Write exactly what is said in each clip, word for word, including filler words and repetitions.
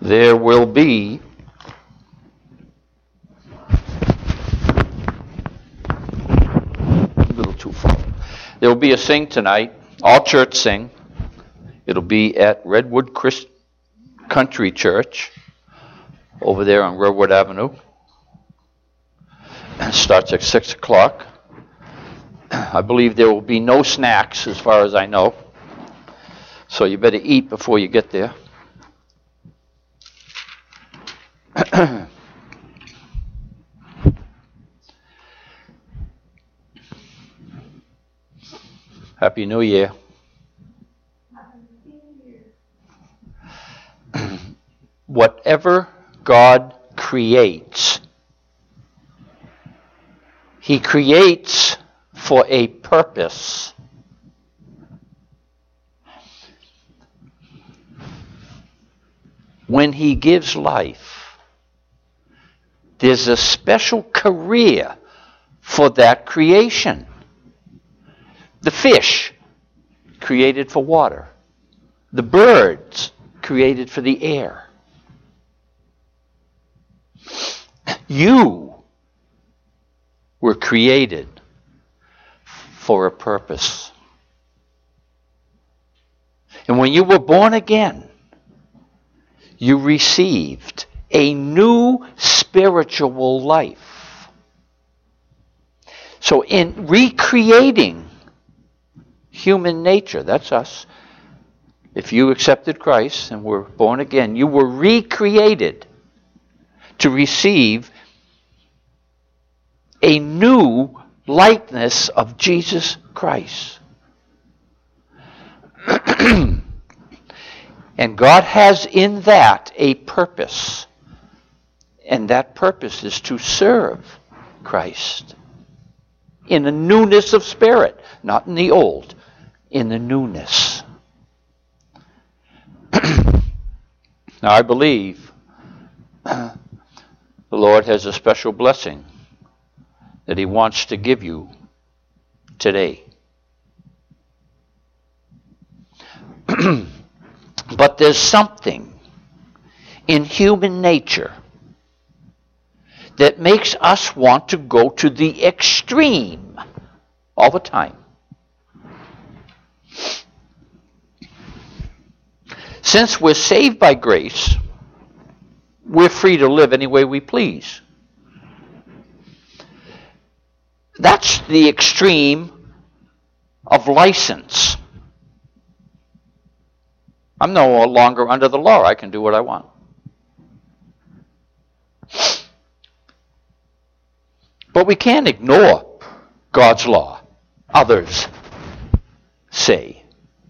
there will be a little too far. There will be a sing tonight, all church sing. It'll be at Redwood Christ Country Church over there on Redwood Avenue. It starts at six o'clock. I believe there will be no snacks as far as I know. So you better eat before you get there. Happy New Year. Whatever God creates, He creates for a purpose. When He gives life, there's a special career for that creation. The fish, created for water. The birds, created for the air. You were created for a purpose. And when you were born again, you received a new spiritual life. So in recreating human nature, that's us. If you accepted Christ and were born again, you were recreated to receive a new likeness of Jesus Christ. And God has in that a purpose. And that purpose is to serve Christ in the newness of spirit, not in the old, in the newness. Now I believe the Lord has a special blessing that He wants to give you today. But there's something in human nature that makes us want to go to the extreme all the time. Since we're saved by grace, we're free to live any way we please. That's the extreme of license. I'm no longer under the law. I can do what I want. But we can't ignore God's law. Others say.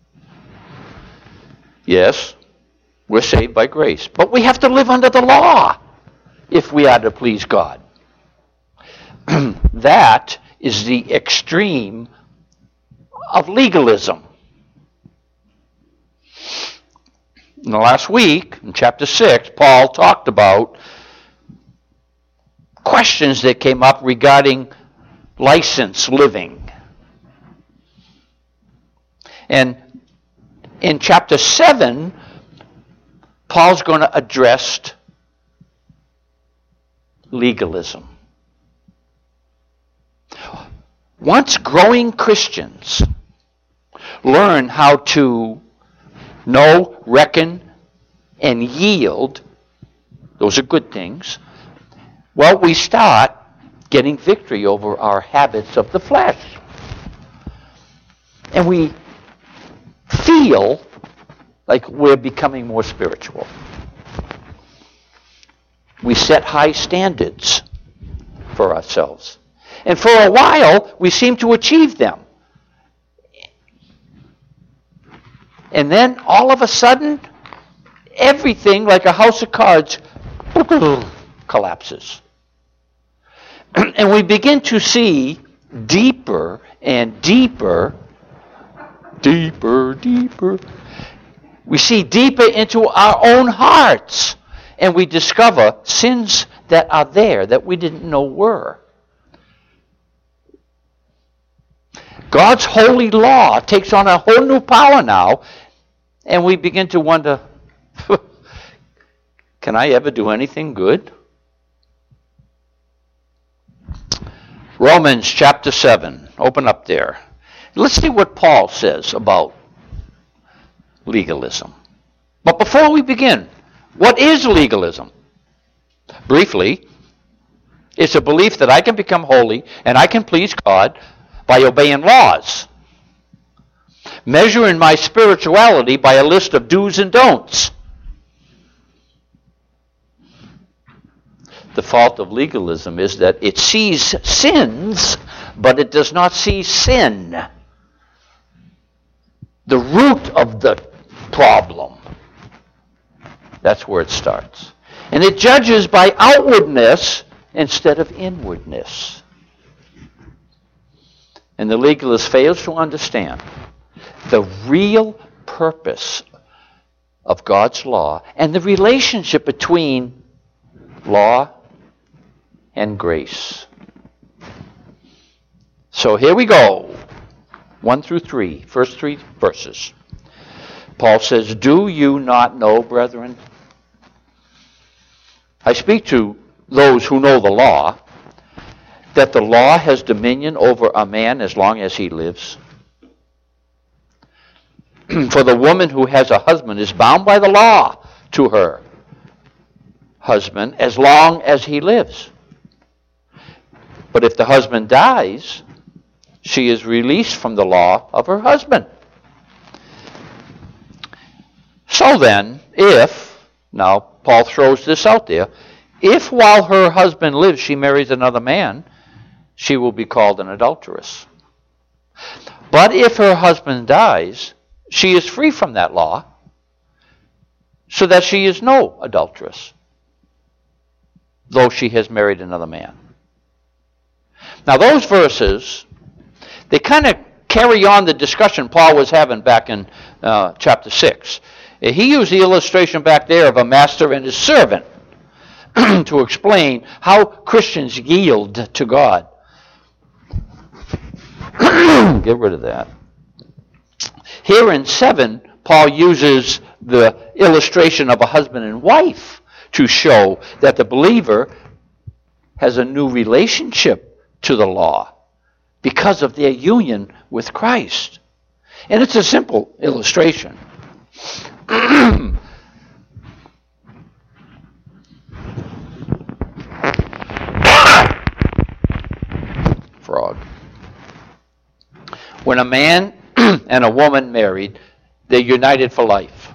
Yes, we're saved by grace. But we have to live under the law if we are to please God. That is the extreme of legalism. In the last week, in chapter six, Paul talked about questions that came up regarding license living. And in chapter seven, Paul's going to address legalism. Once growing Christians learn how to know, reckon, and yield, those are good things, well, we start getting victory over our habits of the flesh. And we feel like we're becoming more spiritual. We set high standards for ourselves. And for a while, we seem to achieve them. And then, all of a sudden, everything, like a house of cards, collapses. And we begin to see deeper and deeper, deeper, deeper. We see deeper into our own hearts. And we discover sins that are there that we didn't know were. God's holy law takes on a whole new power now, and we begin to wonder, Can I ever do anything good? Romans chapter seven. Open up there. Let's see what Paul says about legalism. But before we begin, what is legalism? Briefly, it's a belief that I can become holy and I can please God by obeying laws, measuring my spirituality by a list of do's and don'ts. The fault of legalism is that it sees sins, but it does not see sin. The root of the problem. That's where it starts. And it judges by outwardness instead of inwardness. And the legalist fails to understand the real purpose of God's law and the relationship between law and grace. So here we go. One through three. First three verses. Paul says, "Do you not know, brethren?" I speak to those who know the law, that the law has dominion over a man as long as he lives. For the woman who has a husband is bound by the law to her husband as long as he lives. But if the husband dies, she is released from the law of her husband. So then, if, now Paul throws this out there, if while her husband lives she marries another man, she will be called an adulteress. But if her husband dies, she is free from that law, so that she is no adulteress, though she has married another man. Now those verses, they kind of carry on the discussion Paul was having back in uh, chapter six. He used the illustration back there of a master and his servant to explain how Christians yield to God. Get rid of that. Here in seven, Paul uses the illustration of a husband and wife to show that the believer has a new relationship to the law because of their union with Christ. And it's a simple illustration. Frog. When a man and a woman married, they're united for life.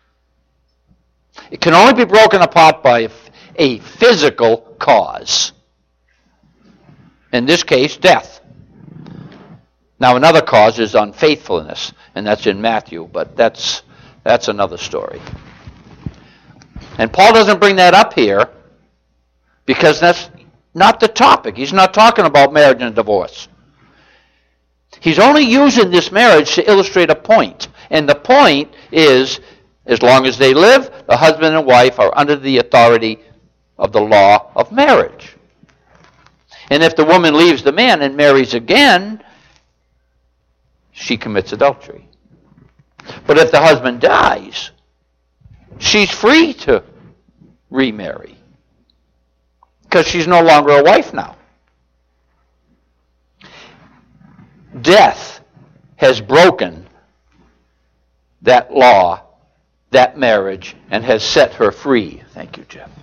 It can only be broken apart by a physical cause. In this case, death. Now, another cause is unfaithfulness, and that's in Matthew, but that's that's another story. And Paul doesn't bring that up here because that's not the topic. He's not talking about marriage and divorce. He's only using this marriage to illustrate a point. And the point is, as long as they live, the husband and wife are under the authority of the law of marriage. And if the woman leaves the man and marries again, she commits adultery. But if the husband dies, she's free to remarry because she's no longer a wife now. Death has broken that law, that marriage, and has set her free. Thank you, Jeff.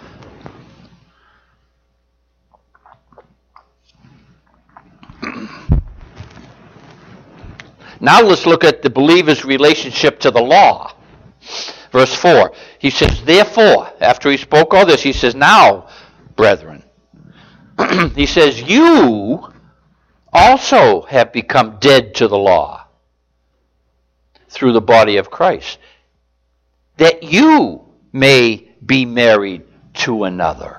Now let's look at the believer's relationship to the law. Verse four. He says, therefore, after he spoke all this, he says, now, brethren, he says, you also have become dead to the law through the body of Christ, that you may be married to another.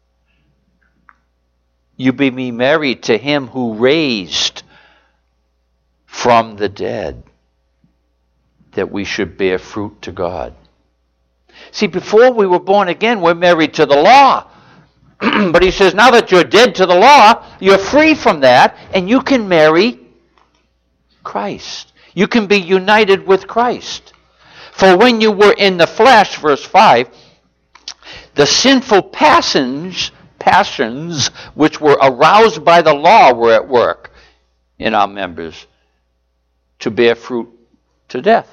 You be married to him who raised from the dead, that we should bear fruit to God. See, before we were born again, we're married to the law. But he says, now that you're dead to the law, you're free from that, and you can marry Christ. You can be united with Christ. For when you were in the flesh, verse five, The sinful passions, passions which were aroused by the law were at work in our members to bear fruit to death.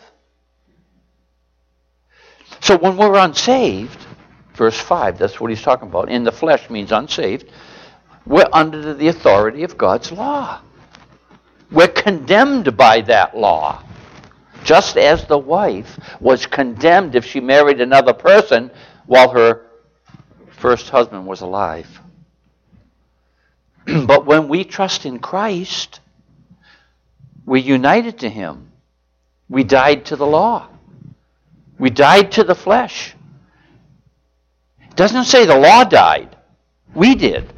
So when we're unsaved, verse five, that's what he's talking about. In the flesh means unsaved. We're under the authority of God's law. We're condemned by that law. Just as the wife was condemned if she married another person while her first husband was alive. But when we trust in Christ, we're united to him. We died to the law. We died to the flesh. It doesn't say the law died. We did.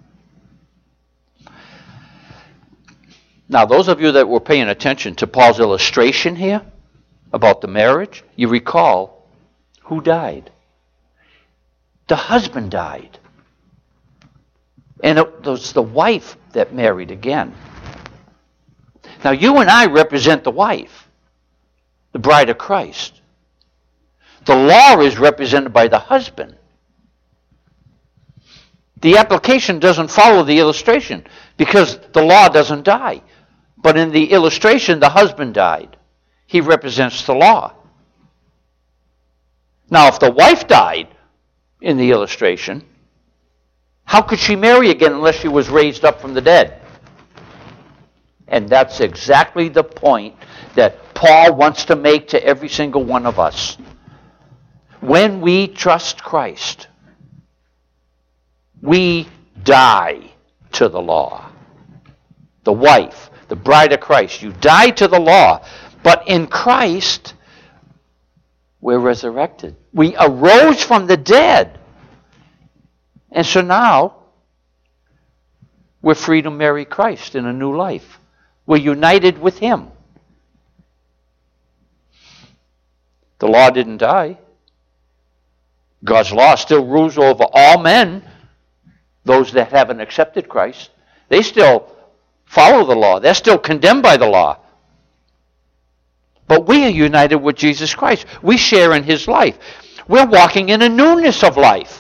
Now, those of you that were paying attention to Paul's illustration here about the marriage, you recall who died. The husband died. And it was the wife that married again. Now, you and I represent the wife, the bride of Christ. The law is represented by the husband. The application doesn't follow the illustration because the law doesn't die. But in the illustration, the husband died. He represents the law. Now, if the wife died in the illustration, how could she marry again unless she was raised up from the dead? And that's exactly the point that Paul wants to make to every single one of us. When we trust Christ, we die to the law. The wife, the bride of Christ, you die to the law. But in Christ, we're resurrected. We arose from the dead. And so now, we're free to marry Christ in a new life. We're united with him. The law didn't die. God's law still rules over all men, those that haven't accepted Christ. They still follow the law. They're still condemned by the law. But we are united with Jesus Christ. We share in his life. We're walking in a newness of life.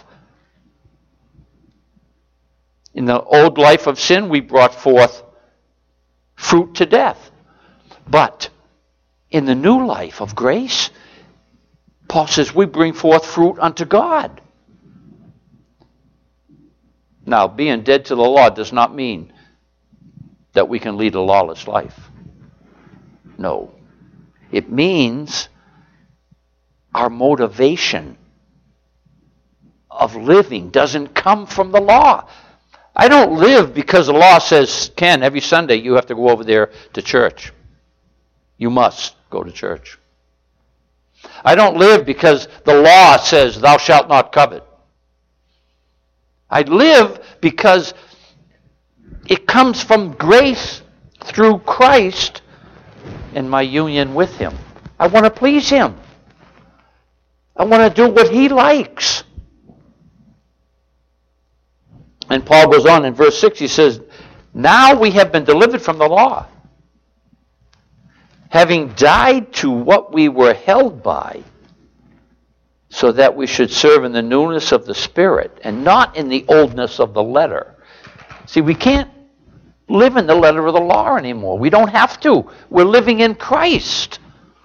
In the old life of sin, we brought forth fruit to death. But in the new life of grace, Paul says we bring forth fruit unto God. Now, being dead to the law does not mean that we can lead a lawless life. No. It means our motivation of living doesn't come from the law. I don't live because the law says, Ken, every Sunday you have to go over there to church. You must go to church. I don't live because the law says, thou shalt not covet. I live because it comes from grace through Christ and my union with him. I want to please him. I want to do what he likes. And Paul goes on in verse six, he says, now we have been delivered from the law, having died to what we were held by, so that we should serve in the newness of the Spirit and not in the oldness of the letter. See, we can't live in the letter of the law anymore. We don't have to. We're living in Christ.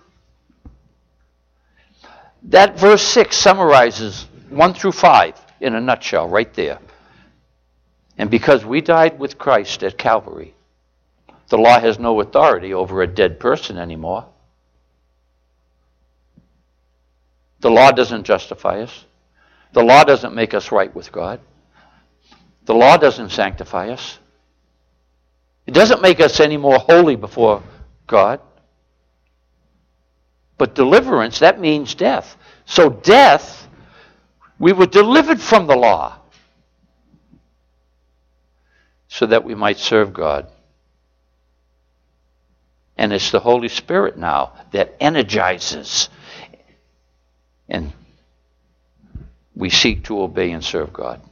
That verse six summarizes one through five in a nutshell right there. And because we died with Christ at Calvary, the law has no authority over a dead person anymore. The law doesn't justify us. The law doesn't make us right with God. The law doesn't sanctify us. It doesn't make us any more holy before God. But deliverance, that means death. So death, we were delivered from the law so that we might serve God. And it's the Holy Spirit now that energizes. And we seek to obey and serve God.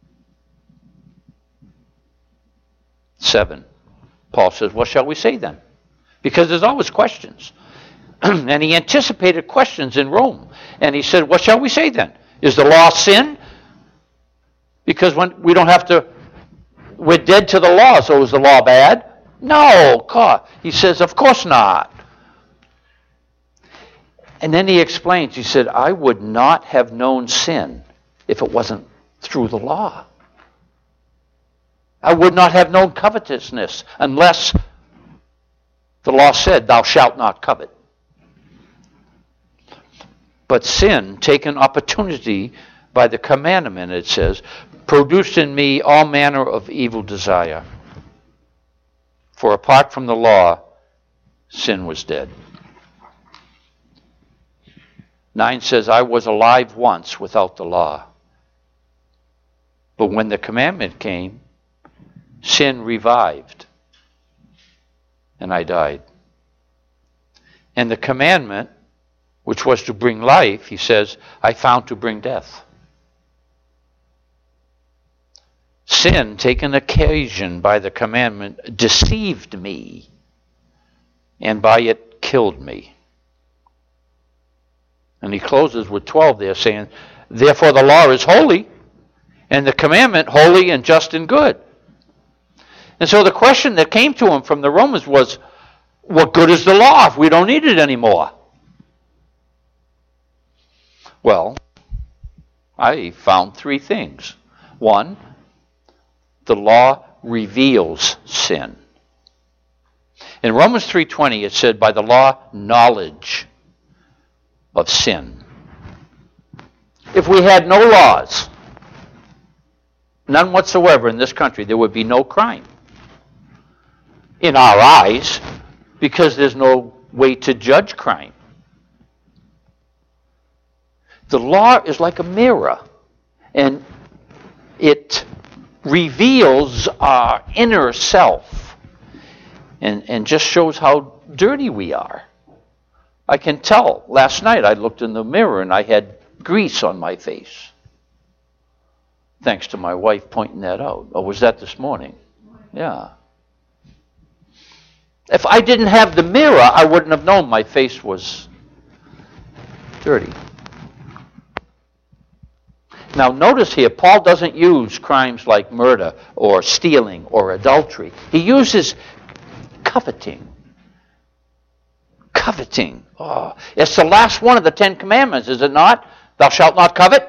Seven. Paul says, what shall we say then? Because there's always questions. And he anticipated questions in Rome. And he said, what shall we say then? Is the law sin? Because when we don't have to, we're dead to the law, so is the law bad? No, God. He says, of course not. And then he explains, he said, I would not have known sin if it wasn't through the law. I would not have known covetousness unless the law said, thou shalt not covet. But sin, taken opportunity by the commandment, it says, produced in me all manner of evil desire. For apart from the law, sin was dead. Nine says, I was alive once without the law. But when the commandment came, sin revived, and I died. And the commandment, which was to bring life, he says, I found to bring death. Sin, taken occasion by the commandment, deceived me, and by it killed me. And he closes with twelve there, saying, therefore the law is holy, and the commandment holy and just and good. And so the question that came to him from the Romans was, what good is the law if we don't need it anymore? Well, I found three things. One, the law reveals sin. In Romans three twenty, it said, by the law, knowledge of sin. If we had no laws, none whatsoever in this country, there would be no crime. In our eyes, because there's no way to judge crime. The law is like a mirror, and it reveals our inner self and, and just shows how dirty we are. I can tell. Last night I looked in the mirror and I had grease on my face. Thanks to my wife pointing that out. Or was that this morning? Yeah. If I didn't have the mirror, I wouldn't have known my face was dirty. Now notice here, Paul doesn't use crimes like murder or stealing or adultery. He uses coveting. Coveting. Oh, it's the last one of the Ten Commandments, is it not? Thou shalt not covet.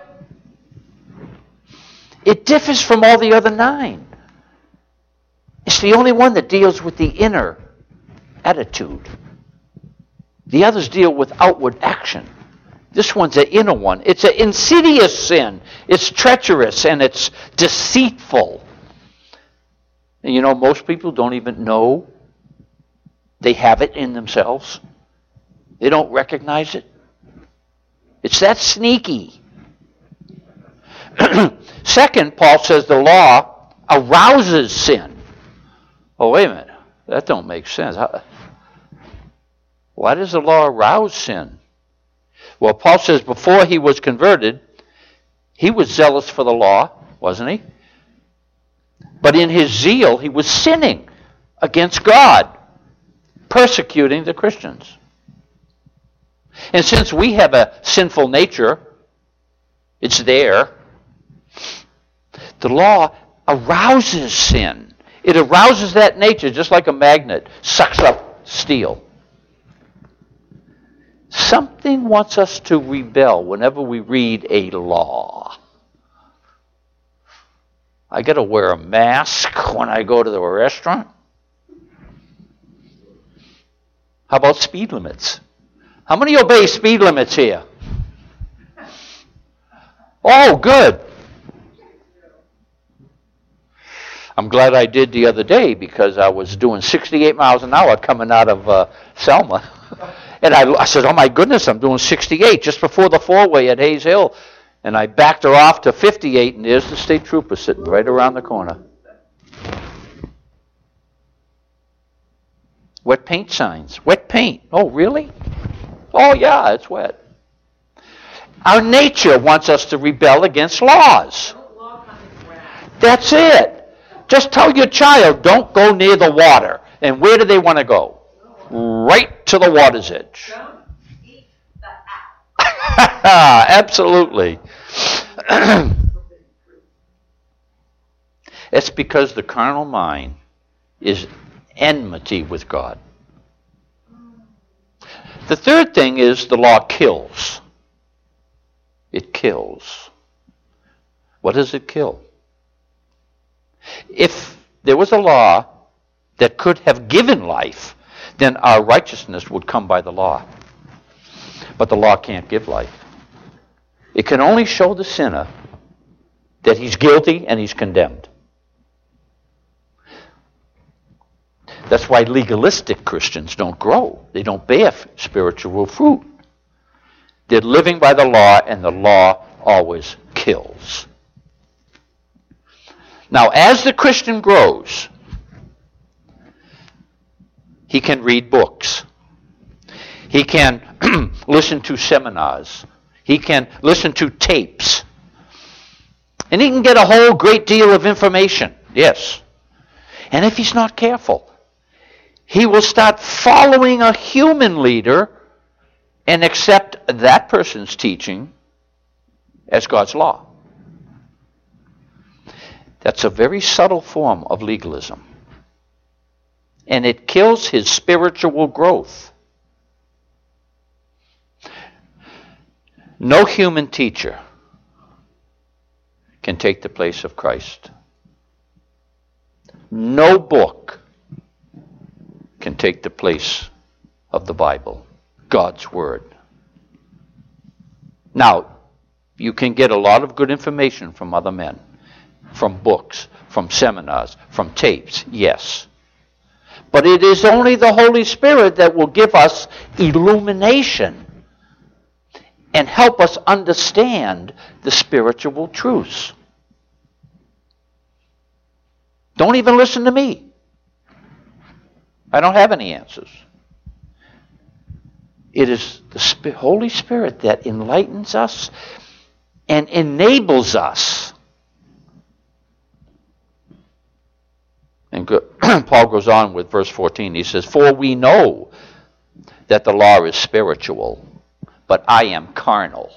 It differs from all the other nine. It's the only one that deals with the inner attitude. The others deal with outward action. This one's an inner one. It's an insidious sin. It's treacherous and it's deceitful. And you know, most people don't even know they have it in themselves. They don't recognize it. It's that sneaky. Second, Paul says the law arouses sin. Oh, wait a minute. That don't make sense. How, why does the law arouse sin? Well, Paul says before he was converted, he was zealous for the law, wasn't he? But in his zeal, he was sinning against God, persecuting the Christians. And since we have a sinful nature, it's there. The law arouses sin. It arouses that nature just like a magnet sucks up steel. Something wants us to rebel whenever we read a law. I got to wear a mask when I go to the restaurant. How about speed limits? How many obey speed limits here? Oh, good. I'm glad I did the other day because I was doing sixty-eight miles an hour coming out of uh, Selma. And I, I said, oh my goodness, I'm doing sixty-eight just before the four-way at Hayes Hill. And I backed her off to fifty-eight, and there's the state trooper sitting right around the corner. Wet paint signs. Wet paint. Oh, really? Oh, yeah, it's wet. Our nature wants us to rebel against laws. That's it. Just tell your child, don't go near the water. And where do they want to go? Right to the water's edge. Don't eat the apple. Absolutely. It's because the carnal mind is enmity with God. The third thing is the law kills. It kills. What does it kill? If there was a law that could have given life, then our righteousness would come by the law. But the law can't give life. It can only show the sinner that he's guilty and he's condemned. That's why legalistic Christians don't grow. They don't bear spiritual fruit. They're living by the law, and the law always kills. Now, as the Christian grows, he can read books. He can listen to seminars. He can listen to tapes. And he can get a whole great deal of information. Yes. And if he's not careful, he will start following a human leader and accept that person's teaching as God's law. That's a very subtle form of legalism. And it kills his spiritual growth. No human teacher can take the place of Christ. No book can take the place of the Bible, God's Word. Now, you can get a lot of good information from other men, from books, from seminars, from tapes, yes. But it is only the Holy Spirit that will give us illumination and help us understand the spiritual truths. Don't even listen to me. I don't have any answers. It is the Holy Spirit that enlightens us and enables us. And Paul goes on with verse fourteen. He says, "For we know that the law is spiritual, but I am carnal,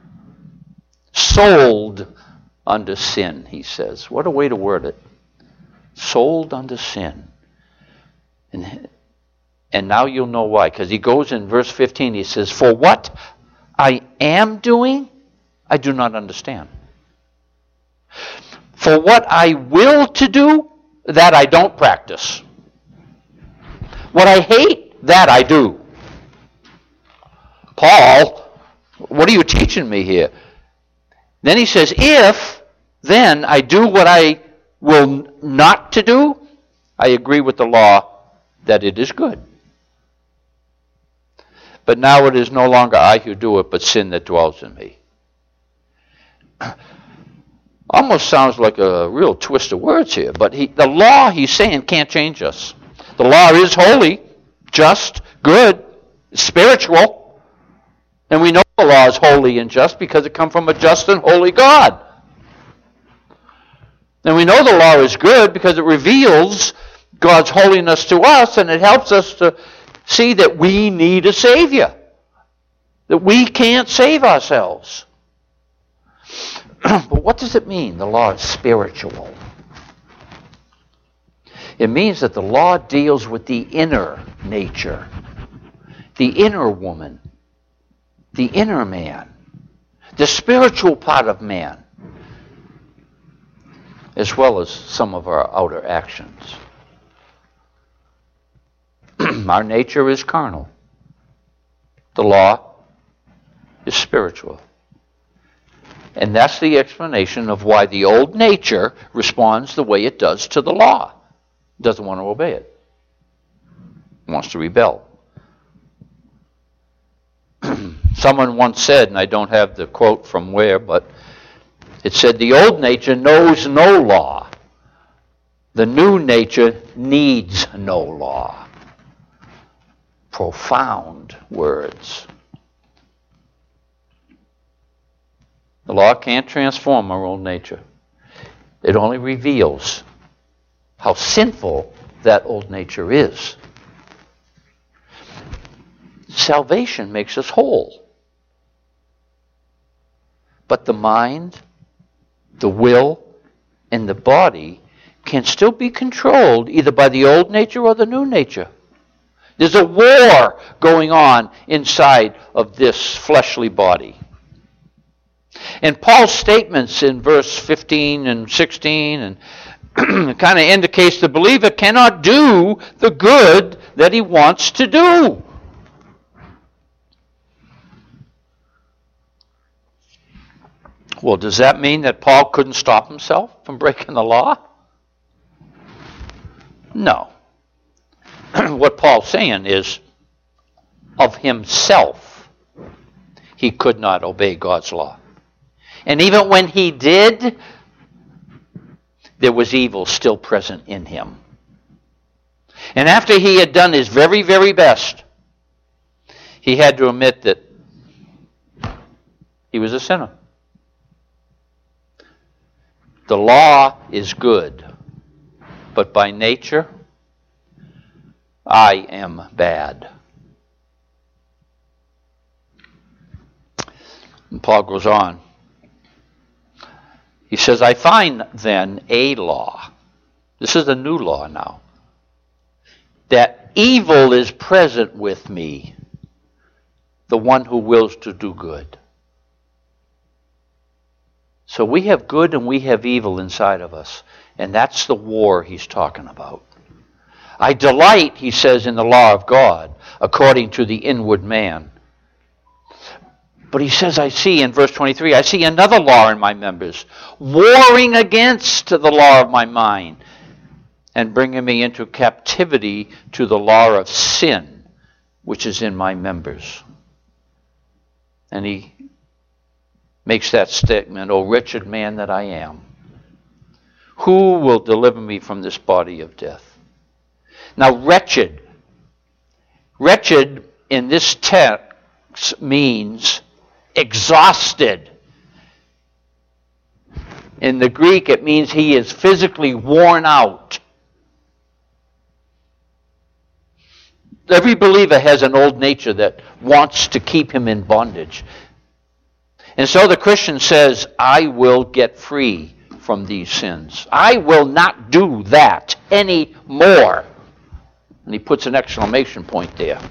sold under sin," he says. What a way to word it. Sold under sin. And, and now you'll know why. Because he goes in verse fifteen, he says, "For what I am doing, I do not understand. For what I will to do, that I don't practice. What I hate, that I do." Paul, what are you teaching me here? Then he says, "If then I do what I will not to do, I agree with the law that it is good. But now it is no longer I who do it, but sin that dwells in me." Almost sounds like a real twist of words here, but he, the law, he's saying, can't change us. The law is holy, just, good, spiritual, and we know the law is holy and just because it comes from a just and holy God. And we know the law is good because it reveals God's holiness to us, and it helps us to see that we need a Savior, that we can't save ourselves. But what does it mean, the law is spiritual? It means that the law deals with the inner nature, the inner woman, the inner man, the spiritual part of man, as well as some of our outer actions. Our nature is carnal. The law is spiritual. And that's the explanation of why the old nature responds the way it does to the law. It doesn't want to obey it. It wants to rebel. Someone once said, and I don't have the quote from where, but it said, "The old nature knows no law. The new nature needs no law." Profound words. The law can't transform our old nature. It only reveals how sinful that old nature is. Salvation makes us whole. But the mind, the will, and the body can still be controlled either by the old nature or the new nature. There's a war going on inside of this fleshly body. And Paul's statements in verse fifteen and sixteen and kind of indicates the believer cannot do the good that he wants to do. Well, does that mean that Paul couldn't stop himself from breaking the law? No. What Paul's saying is, of himself, he could not obey God's law. And even when he did, there was evil still present in him. And after he had done his very, very best, he had to admit that he was a sinner. The law is good, but by nature, I am bad. And Paul goes on. He says, I find then a law. This is a new law now. That evil is present with me, the one who wills to do good. So we have good and we have evil inside of us. And that's the war he's talking about. I delight, he says, in the law of God, according to the inward man. But he says, I see, in verse twenty-three, I see another law in my members, warring against the law of my mind, and bringing me into captivity to the law of sin, which is in my members. And he makes that statement, O wretched man that I am, who will deliver me from this body of death? Now, wretched. Wretched in this text means exhausted. In the Greek, it means he is physically worn out. Every believer has an old nature that wants to keep him in bondage. And so the Christian says, I will get free from these sins. I will not do that anymore. And he puts an exclamation point there.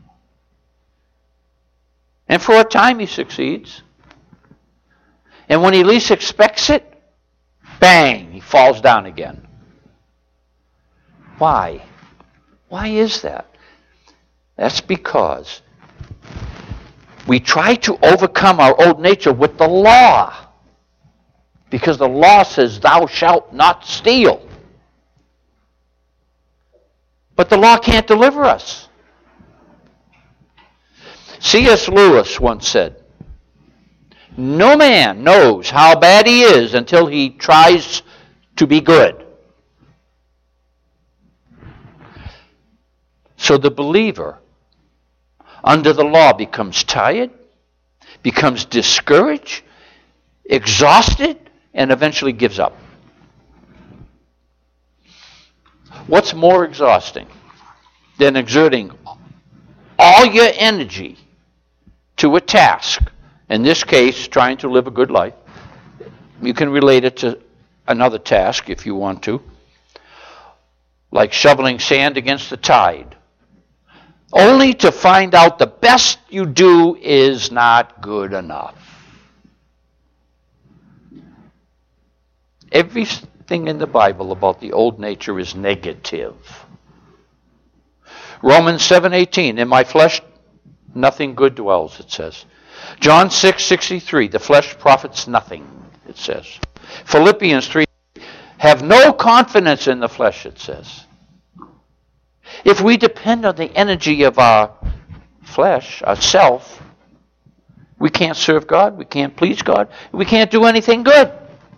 And for a time he succeeds. And when he least expects it, bang, he falls down again. Why? Why is that? That's because we try to overcome our old nature with the law. Because the law says, thou shalt not steal. But the law can't deliver us. C S Lewis once said, no man knows how bad he is until he tries to be good. So the believer under the law becomes tired, becomes discouraged, exhausted, and eventually gives up. What's more exhausting than exerting all your energy to a task? In this case, trying to live a good life. You can relate it to another task if you want to. Like shoveling sand against the tide. Only to find out the best you do is not good enough. Everything in the Bible about the old nature is negative. Romans seven eighteen, in my flesh nothing good dwells, it says. John six sixty-three, the flesh profits nothing, it says. Philippians three, have no confidence in the flesh, it says. If we depend on the energy of our flesh, our self, we can't serve God, we can't please God, we can't do anything good.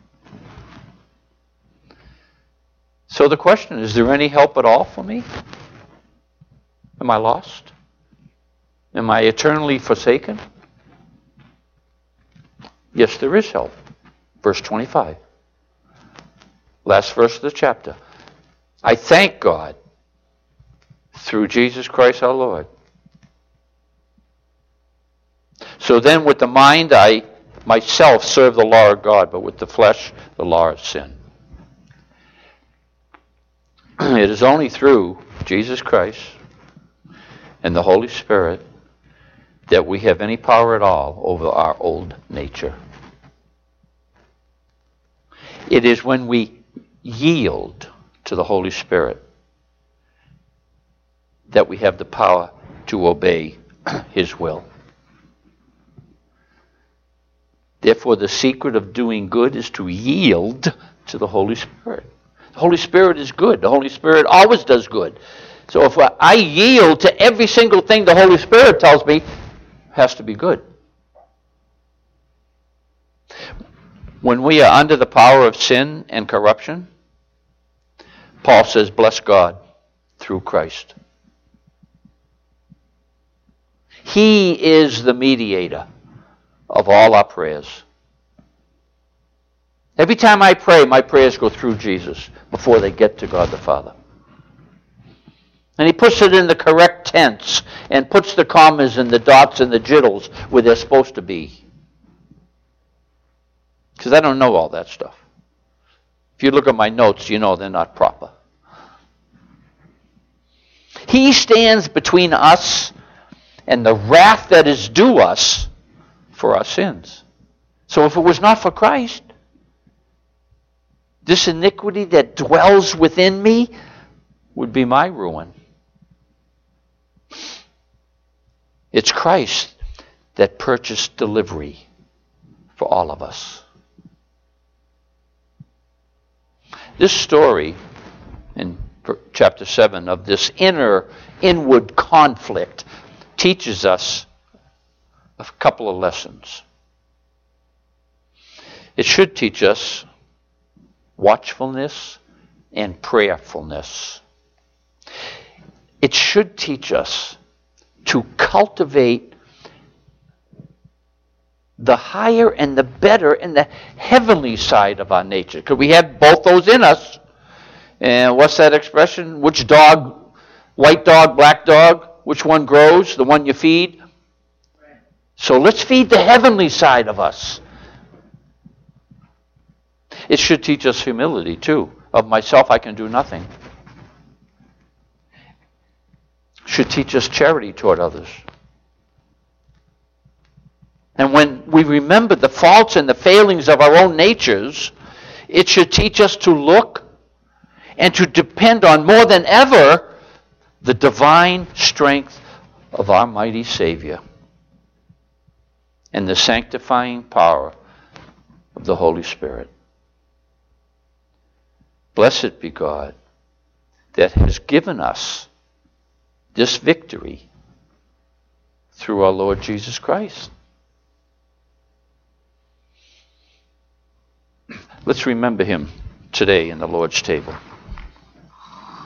So the question, is there any help at all for me? Am I lost? Am I eternally forsaken? Yes, there is help. Verse twenty-five. Last verse of the chapter. I thank God through Jesus Christ our Lord. So then with the mind I myself serve the law of God, but with the flesh the law of sin. It is only through Jesus Christ and the Holy Spirit that we have any power at all over our old nature. It is when we yield to the Holy Spirit that we have the power to obey His will. Therefore, the secret of doing good is to yield to the Holy Spirit. The Holy Spirit is good. The Holy Spirit always does good. So if I yield to every single thing the Holy Spirit tells me, it has to be good. When we are under the power of sin and corruption, Paul says, bless God through Christ. He is the mediator of all our prayers. Every time I pray, my prayers go through Jesus before they get to God the Father. And He puts it in the correct tense and puts the commas and the dots and the jittles where they're supposed to be. Because I don't know all that stuff. If you look at my notes, you know they're not proper. He stands between us and the wrath that is due us for our sins. So if it was not for Christ, this iniquity that dwells within me would be my ruin. It's Christ that purchased delivery for all of us. This story in chapter seven of this inner, inward conflict teaches us a couple of lessons. It should teach us watchfulness and prayerfulness. It should teach us to cultivate the higher and the better and the heavenly side of our nature. Because we have both those in us. And what's that expression? Which dog, white dog, black dog, which one grows? The one you feed? So let's feed the heavenly side of us. It should teach us humility too. Of myself I can do nothing. Should teach us charity toward others. And when we remember the faults and the failings of our own natures, it should teach us to look and to depend on more than ever the divine strength of our mighty Savior and the sanctifying power of the Holy Spirit. Blessed be God that has given us this victory through our Lord Jesus Christ. Let's remember Him today in the Lord's table.